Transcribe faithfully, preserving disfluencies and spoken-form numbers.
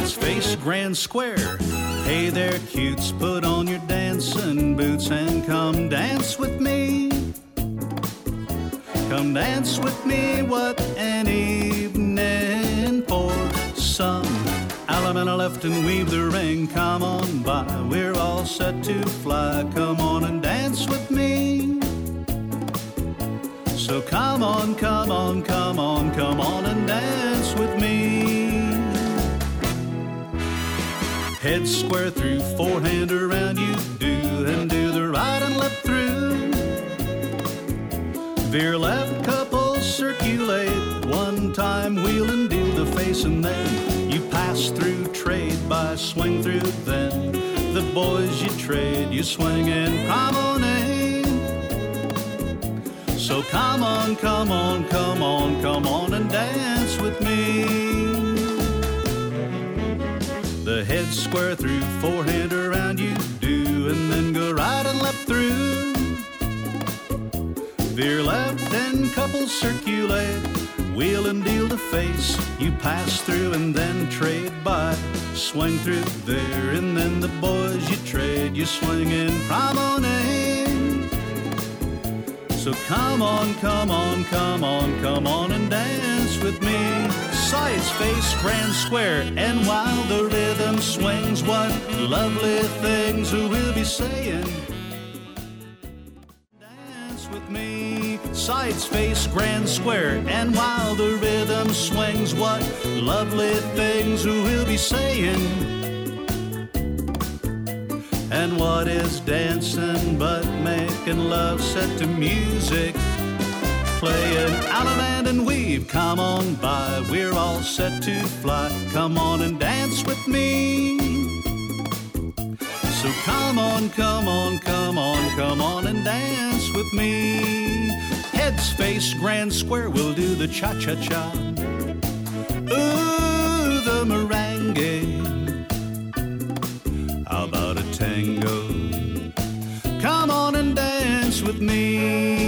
Sides face grand square. Hey there, cutes, put on your dancing boots and come dance with me. Come dance with me, what an evening for some Alabama left and weave the ring. Come on by, we're all set to fly. Come on and dance with me. So come on, come on, come on, come on and dance with me. Head square through, forehand around you do, and do the right and left through. Veer left, couple circulate, one time wheel and deal the face, and then you pass through, trade by, swing through, then the boys you trade, you swing and promenade. So come on, come on, come on, come on and dance with me. The head square through, forehand around you do, and then go right and left through. Veer left and couple circulate, wheel and deal to face, you pass through and then trade by, swing through there, and then the boys you trade, you swing and promenade. So come on, come on, come on, come on and dance with me. Sides face grand square, and while the rhythm swings, what lovely things we'll be saying. Dance with me. Sides face grand square, and while the rhythm swings, what lovely things we'll be saying. And what is dancing but making love set to music, playing Allemande and weave. Come on by, we're all set to fly. Come on and dance with me. So come on, come on, come on, come on and dance with me. Heads face grand square, we'll do the cha-cha-cha. Ooh, the merengue. How about a tango? Come on and dance with me.